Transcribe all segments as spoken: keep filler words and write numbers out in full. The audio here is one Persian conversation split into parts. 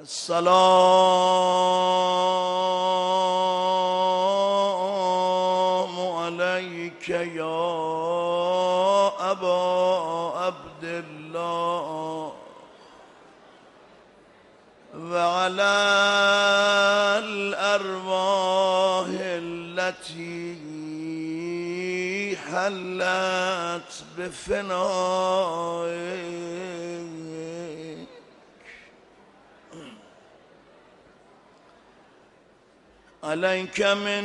السلام عليك يا أبا عبد الله وعلى الأرواح التي حلت بفنائك. عليك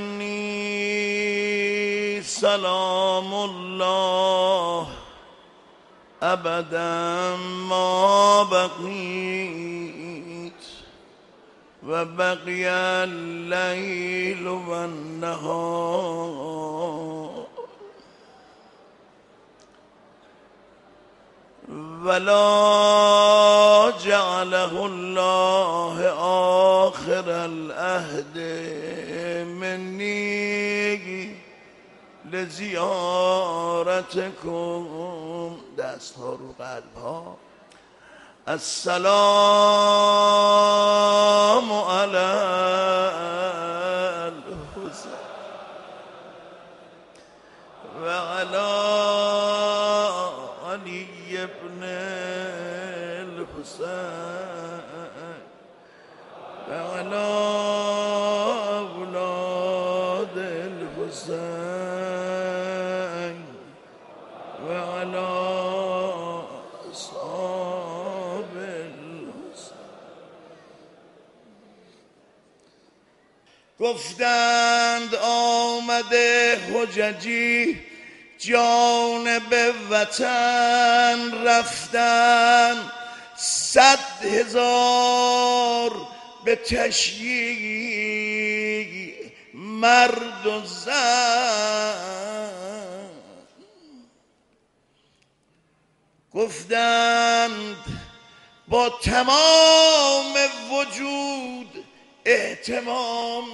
مني سلام الله أبدا ما بقيت وبقي الليل والنهار، ولا جعله الله آخر العهد مني لزیارتکم. دست ها رو قلب ها. السلام علی الحسین و علی علی ابن الحسین و علی اولاد الحسین و علی اصحاب الحسین. گفتند آمده حججی جانب وطن رفتن، صد هزار به تشییع مرد و زن. گفتند با تمام وجود اهتمام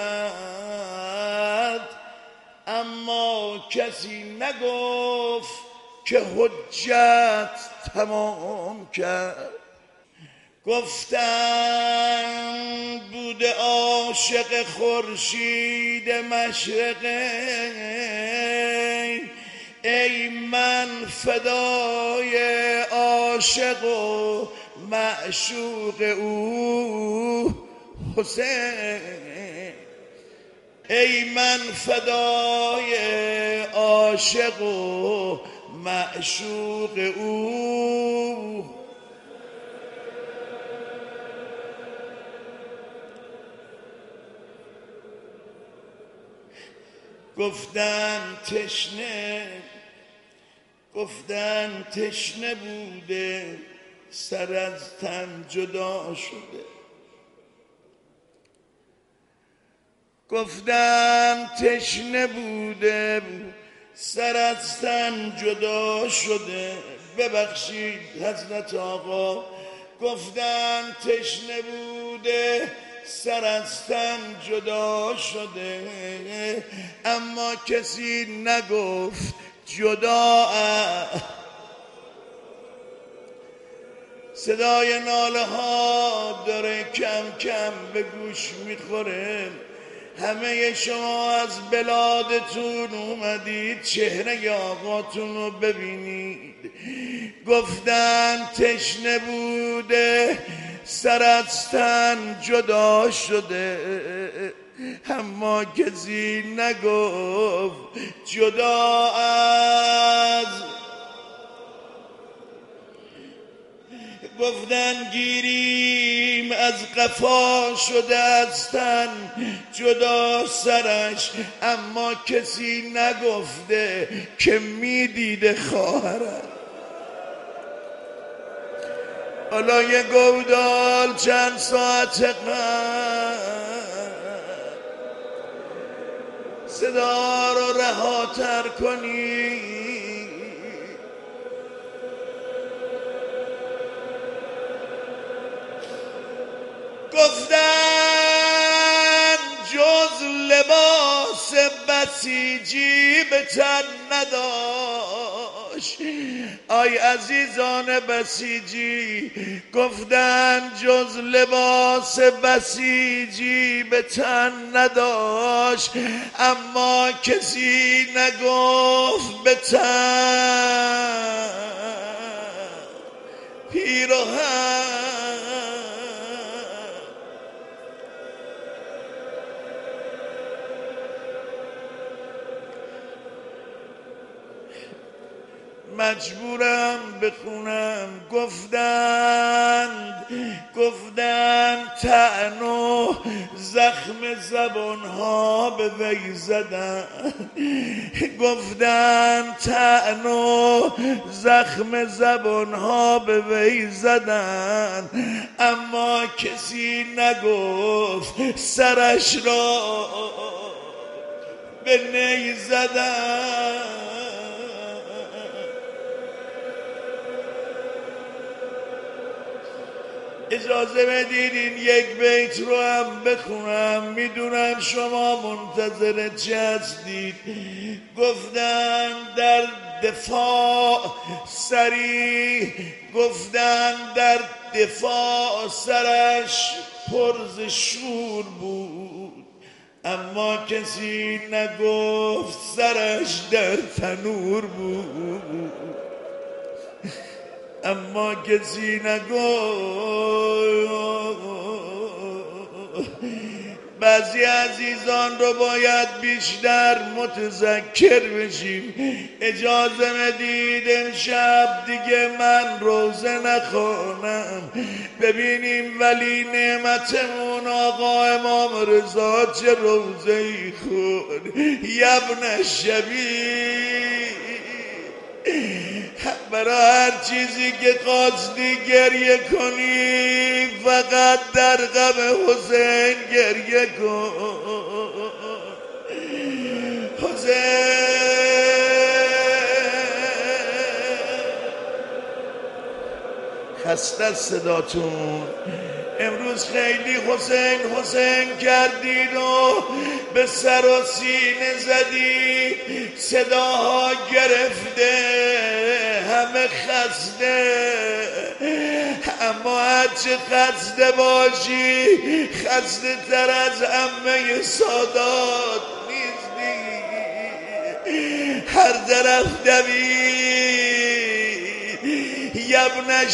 کرد، اما کسی نگفت که حجت تمام کرد. گفتند بوده عاشق خورشید مشرقین، ای من فدای عاشق و معشوق او حسین، ای من فدای عاشق و معشوق او. گفتن تشنه گفتن تشنه بوده سر از تن جدا شده. گفتن تشنه بوده سر از تن جدا شده. ببخشید حضرت آقا، گفتن تشنه بوده سر از تن جدا شده، اما کسی نگفت جدا. صدای ناله ها داره کم کم به گوش میخوره. همه شما از بلادتون اومدید چهره آقاتون رو ببینید. گفتن تشنه بوده سر از تن جدا شده، اما کسی نگفت جدا از. گفتن گیریم از قفا شده از تن جدا سرش، اما کسی نگفته که میدیده خواهرش. حالا یه گودال چند ساعت قبل صدا رو رهاتر کنی. گفتن جز لباس بسیجی به تن نداشت، آی عزیزان بسیجی گفتن جز لباس بسیجی به تن نداشت، اما کسی نگفت به تن پیراهن. مجبورم بخونم. گفتند گفتند طعن و زخم زبانها به وی زدن، گفتند طعن و زخم زبانها به وی زدن، اما کسی نگفت سرش را به نی زدن. اجازه بدید این یک بیت رو هم بخونم، میدونم شما منتظر چه هستید. گفتن در دفاع سری، گفتن در دفاع سرش پرز شور بود، اما کسی نگفت سرش در تنور بود، اما کسی نگفت. بعضی عزیزان رو باید بیشتر متذکر بشیم. اجازه بدید امشب دیگه من روزه نخوانم، ببینیم ولی نعمتمون آقا امام رضا چه روزه ای خود. یبن شبی برای هر چیزی که خواستی گریه کنی، فقط در غم حسین گریه کن. حسین خسته صداتون امروز خیلی حسین حسین کردید و به سر و سینه زدید، صداها گرفته، همه خسته. اما هرچه خسته باشی خسته تر از عمه سادات نیستی. هر طرف دوید یبن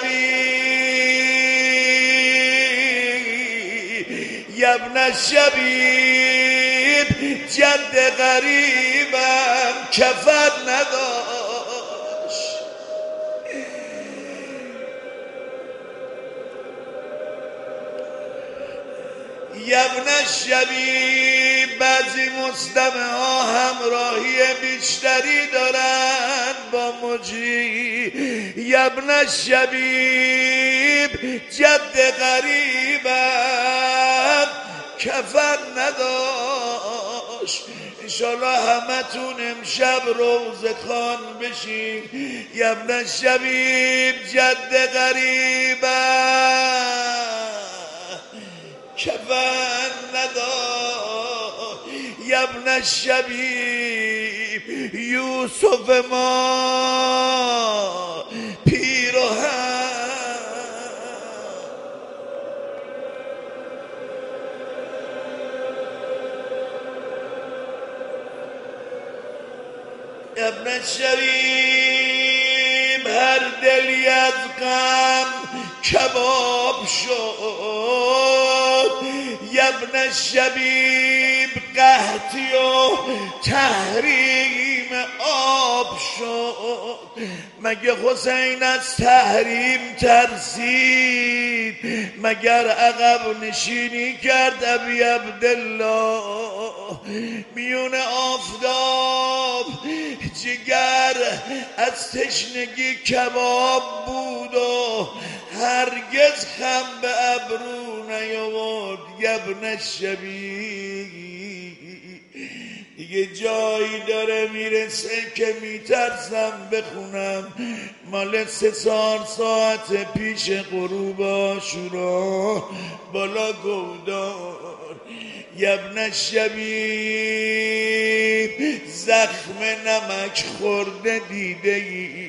شبیب، یبن شبیب جد غریبم کفر نداشت. یبن شبیب بعضی مستمع ها همراهی بیشتری دارن با مجری. یبن شبیب جد غریبم کفن نداشت. انشالله همه تون امشب روزه خوان بشین. یبن شبیب جد غریبم کفن نداشت. یبن شبیب یوسف ما پیراهن. یبن شبیب هر دلی از غم کباب شد. یبن شبیب قحطی و تحریم آب شد. مگه حسین از تحریم ترسید؟ مگر عقب نشینی کرد ابی عبدالله؟ میون آفتاب جگر از تشنگی کباب بود و هرگز خم به ابرو نیاورد. یبن شبیب دیگه جایی داره میرسه که میترسم بخونم. مال سه چهار ساعت پیش غروب عاشورا بالا گودار یبن الشبیب زخم نمک خورده دیده ای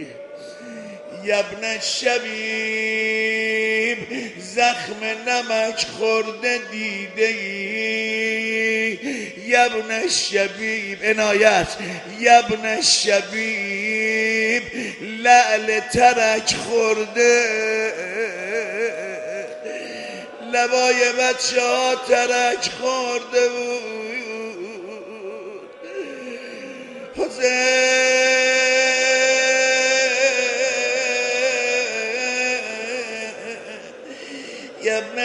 یبن الشبیب زخم نمک خورده دیده ای یبن الشبیب عنایت یبن الشبیب لعل ترک خورده لبای بچه ها ترک خورده بود یبن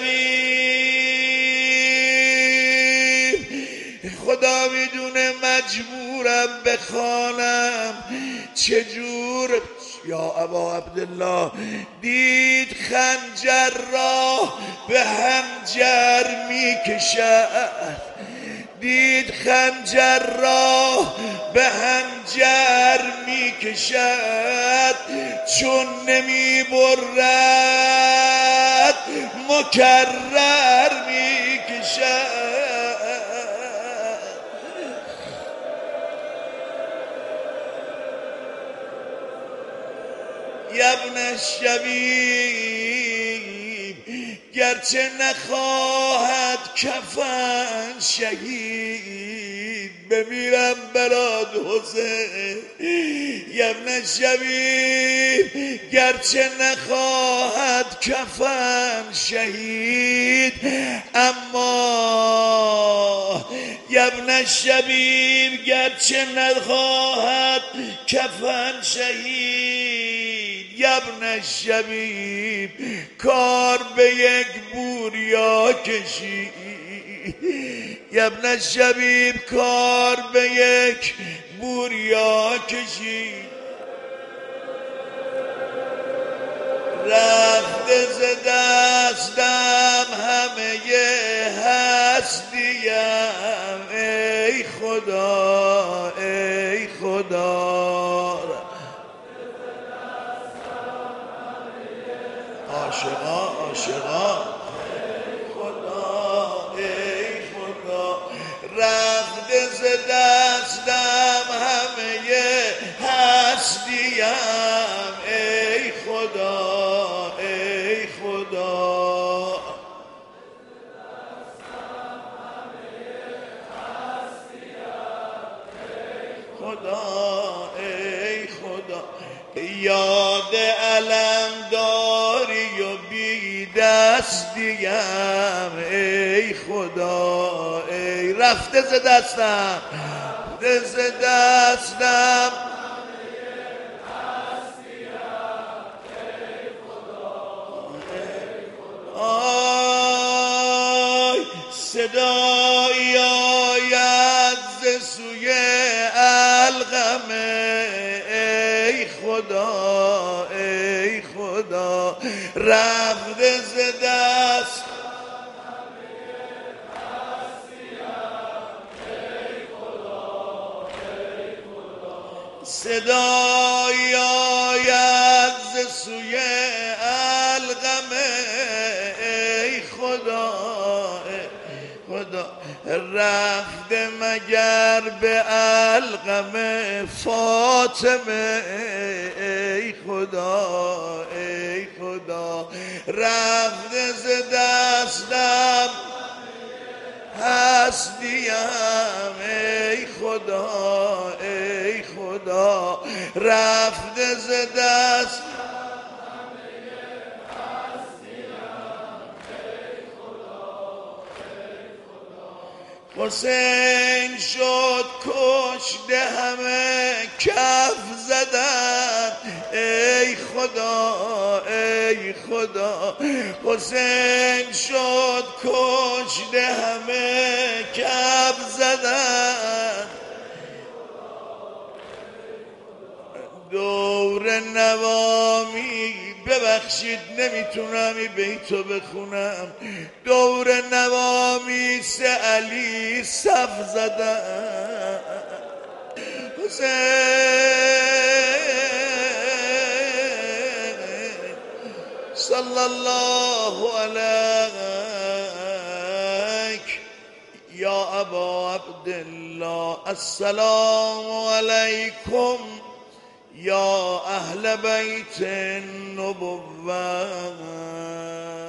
الشبیب خدا میدونه مجبورم بخوانم چجور یا ابا عبدالله دید خنجر را به هنجر میکشد دید خنجر را به هنجر میکشد چون نمی برد مکرر میکشد یبن الشبیب گرچه نخواهد کفن شهید بمیرم برات حسین یبن الشبیب گرچه نخواهد کفن شهید اما یبن الشبیب گرچه نخواهد کفن شهید یبن الشبیب کار به یک بوریا کشید یبن الشبیب کار به یک بوریا کشید رفته ز دستم همه هستیم ای خدا ای خدا عاشقا عاشقا خدا ای خدا رفته ز دستم همه هستیم ای خدا ای خدا خدا ای خدا یاد علم داری و بی دستیم ای خدا ای رفته ز دستم رفته ز دستم آی صدایی آید ز سوی القم ای خدا ای خدا رفته ز دست صدایی آید ز سوی القم ای خدا ای خدا رفته مگر به القم فاطمه ای خدا ای خدا رفته ز دستم هستیم ای خدا ای خدا رفته ز دست حسین شد کشته همه کف زدن ای خدا ای خدا حسین شد کشته همه کف زدن دور نوامی ببخشید نمیتونم این بیتو بخونم. دور نوامیس علی صف زدم، حسین صلی الله علیک یا ابا عبدالله. السلام علیکم یا اهل بیت النبوة.